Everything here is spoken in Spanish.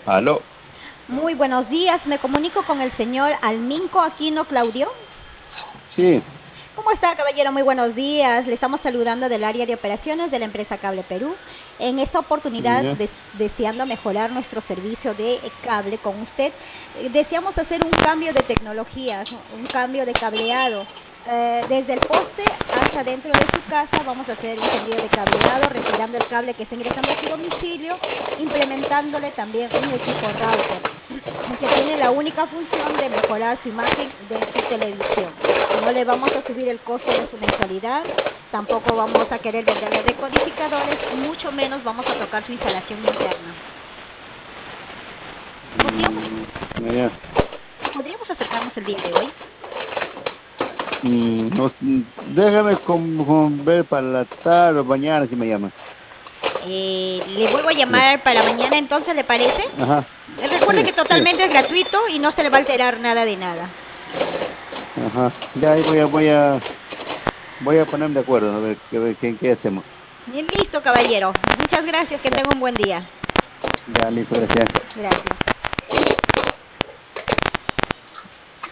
Aló, Muy buenos días, me comunico con el señor Alminco Aquino Claudio. sí, ¿Cómo está, caballero? Muy buenos días. Le estamos saludando del área de operaciones de la empresa Cable Perú. En esta oportunidad, ya, deseando mejorar nuestro servicio de cable con usted, deseamos hacer un cambio de tecnologías, un cambio de cableado. Desde el poste hasta dentro de su casa vamos a hacer un tendido de cableado, retirando el cable que está ingresando a su domicilio, implementándole también un equipo router que tiene la única función de mejorar su imagen de su televisión. No le vamos a subir el costo de su mensualidad, tampoco vamos a querer venderle decodificadores, mucho menos vamos a tocar su instalación interna. ¿Podríamos, ya. podríamos acercarnos el día de hoy? Déjame ver para la tarde o mañana si me llaman. Le vuelvo a Sí, llamar para mañana, entonces, ¿le parece? ajá, Recuerde sí, que sí, totalmente es gratuito y no se le va a alterar nada de nada. ajá. Ya ahí voy a ponerme de acuerdo, a ver, qué hacemos. Listo, caballero. Muchas gracias, que Ya, tenga un buen día. ya, listo, gracias. Gracias.